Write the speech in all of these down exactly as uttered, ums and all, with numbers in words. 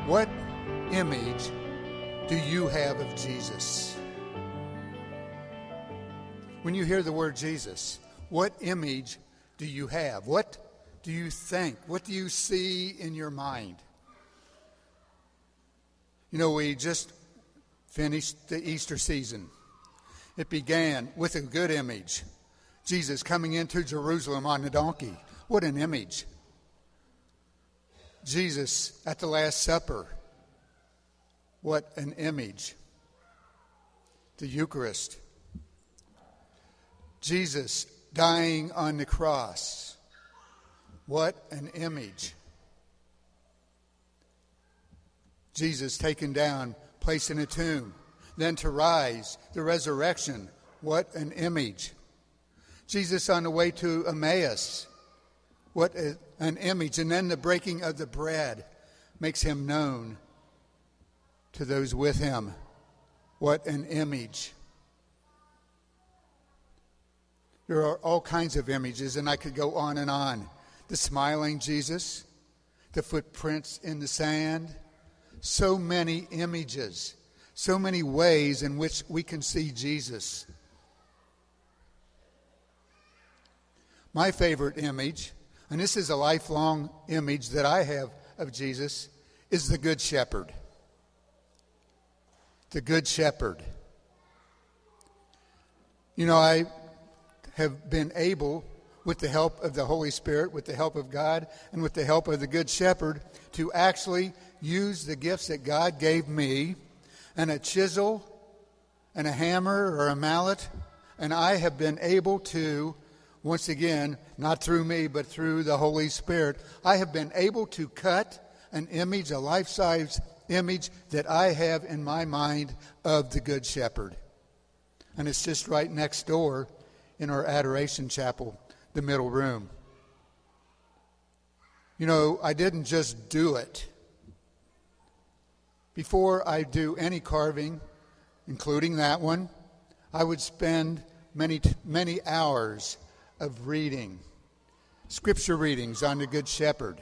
What image do you have of Jesus? When you hear the word Jesus, what image do you have? What do you think? What do you see in your mind? You know, we just finished the Easter season. It began with a good image. Jesus coming into Jerusalem on a donkey. What an image. Jesus at the Last Supper. What an image. The Eucharist. Jesus dying on the cross. What an image. Jesus taken down, placed in a tomb, then to rise, the resurrection. What an image. Jesus on the way to Emmaus. What a, an image. And then the breaking of the bread makes him known to those with him. What an image. There are all kinds of images, and I could go on and on. The smiling Jesus, the footprints in the sand. So many images, so many ways in which we can see Jesus. My favorite image, and this is a lifelong image that I have of Jesus, is the Good Shepherd. The Good Shepherd. You know, I have been able, with the help of the Holy Spirit, with the help of God, and with the help of the Good Shepherd, to actually use the gifts that God gave me, and a chisel, and a hammer, or a mallet, and I have been able to, once again, not through me, but through the Holy Spirit, I have been able to cut an image, a life-size image that I have in my mind of the Good Shepherd. And it's just right next door in our adoration chapel, the middle room. You know, I didn't just do it. Before I do any carving, including that one, I would spend many, many hours of reading, scripture readings on the Good Shepherd,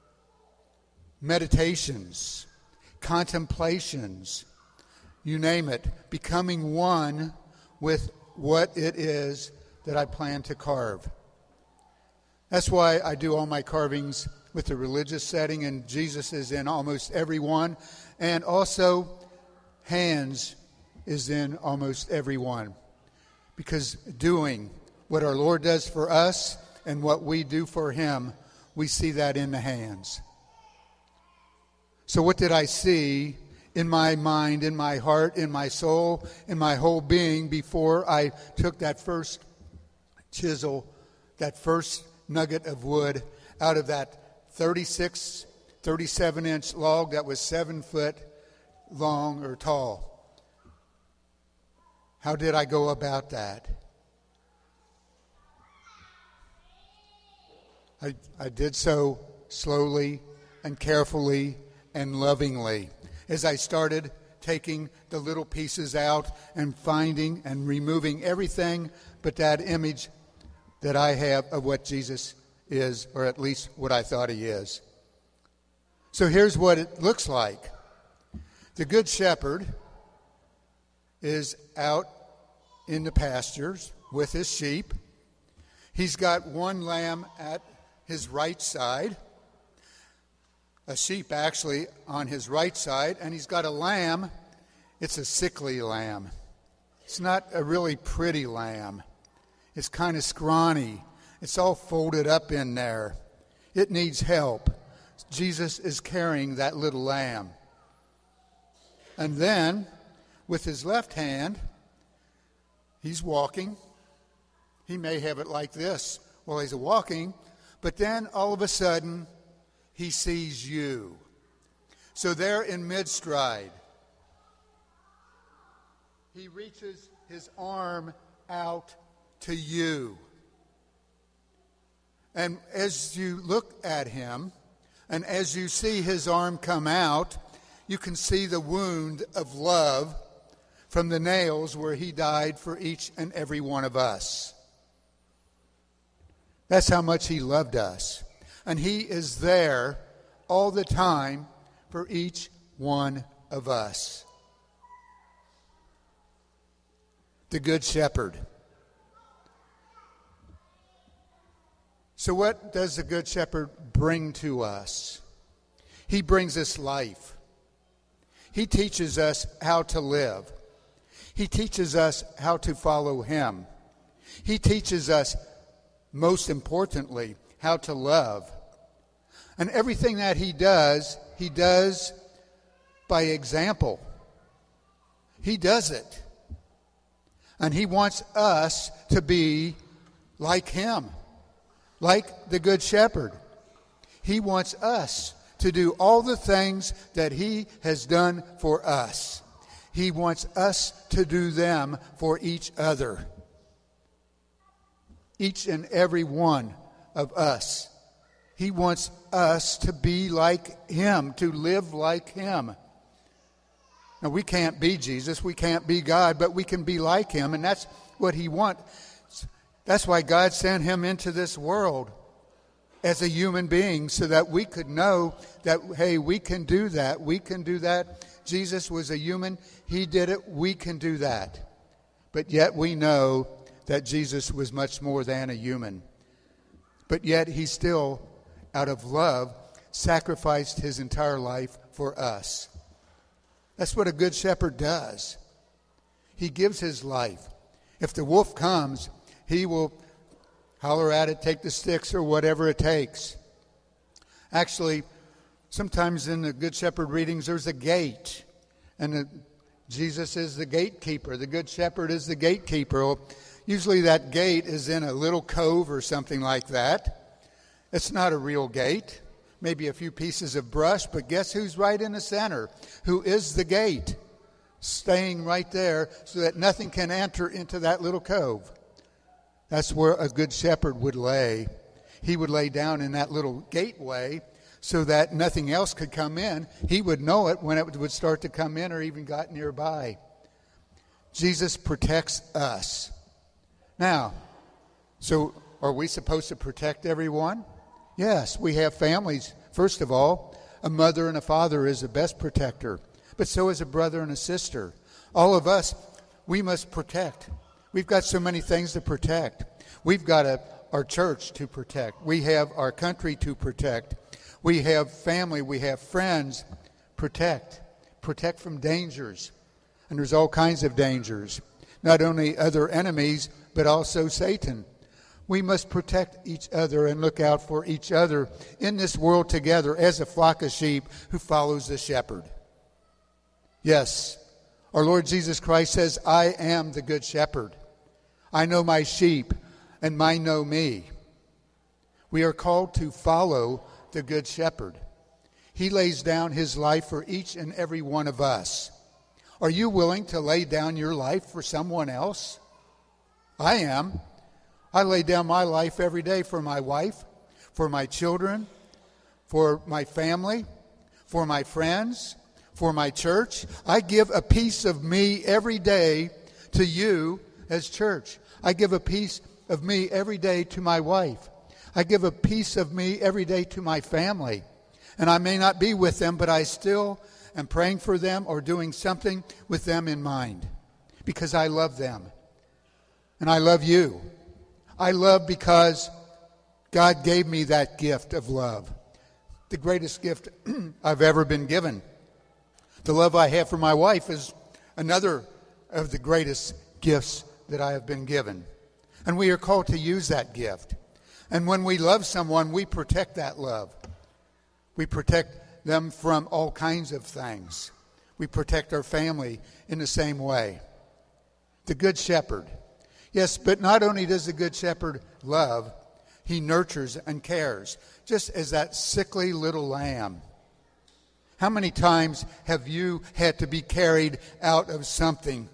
meditations, contemplations, you name it, becoming one with what it is that I plan to carve. That's why I do all my carvings with a religious setting, and Jesus is in almost every one, and also hands is in almost every one, because doing what our Lord does for us and what we do for him, we see that in the hands. So what did I see in my mind, in my heart, in my soul, in my whole being before I took that first chisel, that first nugget of wood out of that thirty-six, thirty-seven inch log that was seven foot long or tall? How did I go about that? I, I did so slowly and carefully and lovingly as I started taking the little pieces out and finding and removing everything but that image that I have of what Jesus is, or at least what I thought he is. So here's what it looks like. The Good Shepherd is out in the pastures with his sheep. He's got one lamb at his right side, a sheep actually on his right side, and he's got a lamb. It's a sickly lamb. It's not a really pretty lamb. It's kind of scrawny. It's all folded up in there. It needs help. Jesus is carrying that little lamb. And then, with his left hand, he's walking. He may have it like this while he's walking, but then all of a sudden, he sees you. So there in mid-stride, he reaches his arm out to you. And as you look at him, and as you see his arm come out, you can see the wound of love from the nails where he died for each and every one of us. That's how much he loved us. And he is there all the time for each one of us. The Good Shepherd. So what does the Good Shepherd bring to us? He brings us life. He teaches us how to live. He teaches us how to follow him. He teaches us, most importantly, how to love. And everything that he does, he does by example. He does it. And he wants us to be like him, like the Good Shepherd. He wants us to do all the things that he has done for us. He wants us to do them for each other. Each and every one of us. He wants us to be like him, to live like him. Now, we can't be Jesus, we can't be God, but we can be like him, and that's what he wants. That's why God sent him into this world as a human being, so that we could know that, hey, we can do that, we can do that. Jesus was a human, he did it, we can do that. But yet we know that Jesus was much more than a human. But yet he still, out of love, sacrificed his entire life for us. That's what a good shepherd does. He gives his life. If the wolf comes, he will holler at it, take the sticks, or whatever it takes. Actually, sometimes in the Good Shepherd readings, there's a gate. And the, Jesus is the gatekeeper. The Good Shepherd is the gatekeeper. Well, usually that gate is in a little cove or something like that. It's not a real gate. Maybe a few pieces of brush, but guess who's right in the center? Who is the gate? Staying right there so that nothing can enter into that little cove. That's where a good shepherd would lay. He would lay down in that little gateway so that nothing else could come in. He would know it when it would start to come in or even got nearby. Jesus protects us. Now, so are we supposed to protect everyone? Yes, we have families. First of all, a mother and a father is the best protector, but so is a brother and a sister. All of us, we must protect. We've got so many things to protect. We've got a, our church to protect. We have our country to protect. We have family. We have friends. Protect. Protect from dangers. And there's all kinds of dangers. Not only other enemies, but also Satan. We must protect each other and look out for each other in this world together as a flock of sheep who follows the shepherd. Yes, our Lord Jesus Christ says, I am the good shepherd. I know my sheep, and mine know me. We are called to follow the good shepherd. He lays down his life for each and every one of us. Are you willing to lay down your life for someone else? I am. I lay down my life every day for my wife, for my children, for my family, for my friends, for my church. I give a piece of me every day to you as church. I give a piece of me every day to my wife. I give a piece of me every day to my family. And I may not be with them, but I still am praying for them or doing something with them in mind because I love them. And I love you. I love because God gave me that gift of love. The greatest gift I've ever been given. The love I have for my wife is another of the greatest gifts that I have been given. And we are called to use that gift. And when we love someone, we protect that love. We protect them from all kinds of things. We protect our family in the same way. The Good Shepherd. Yes, but not only does the Good Shepherd love, he nurtures and cares, just as that sickly little lamb. How many times have you had to be carried out of something?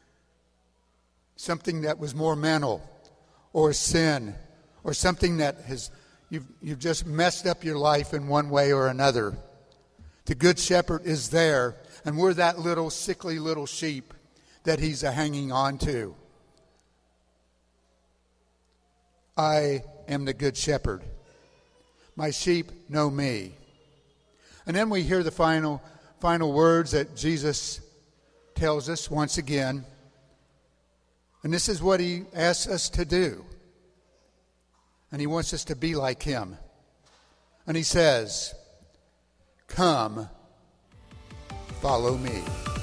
Something that was more mental, or sin, or something that has you've, you've just messed up your life in one way or another. The Good Shepherd is there, and we're that little sickly little sheep that he's hanging on to. I am the Good Shepherd. My sheep know me. And then we hear the final, final words that Jesus tells us once again. And this is what he asks us to do. And he wants us to be like him. And he says, "Come, follow me."